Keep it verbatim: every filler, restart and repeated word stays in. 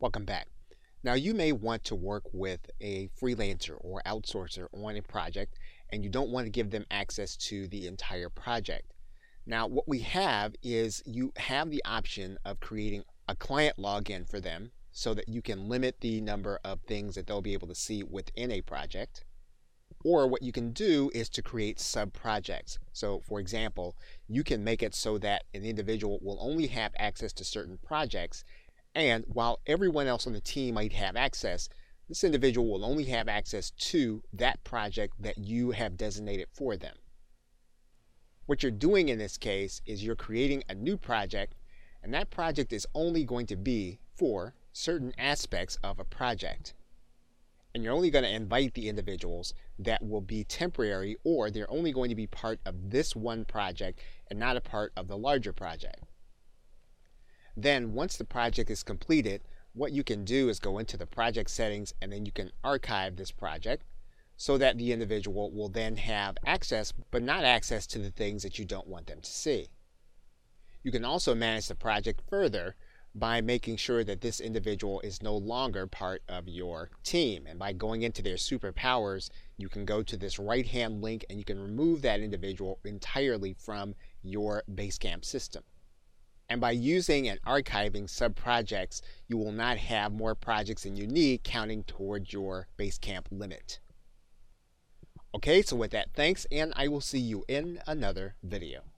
Welcome back. Now, you may want to work with a freelancer or outsourcer on a project, and you don't want to give them access to the entire project. Now, what we have is you have the option of creating a client login for them so that you can limit the number of things that they'll be able to see within a project. Or what you can do is to create sub-projects. So for example, you can make it so that an individual will only have access to certain projects, and while everyone else on the team might have access, this individual will only have access to that project that you have designated for them. What you're doing in this case is you're creating a new project, and that project is only going to be for certain aspects of a project. And you're only going to invite the individuals that will be temporary, or they're only going to be part of this one project and not a part of the larger project. Then once the project is completed, what you can do is go into the project settings, and then you can archive this project so that the individual will then have access, but not access to the things that you don't want them to see. You can also manage the project further by making sure that this individual is no longer part of your team. And by going into their superpowers, you can go to this right hand link and you can remove that individual entirely from your Basecamp system. And by using and archiving sub-projects, you will not have more projects than you need counting towards your Basecamp limit. Okay, so with that, thanks, and I will see you in another video.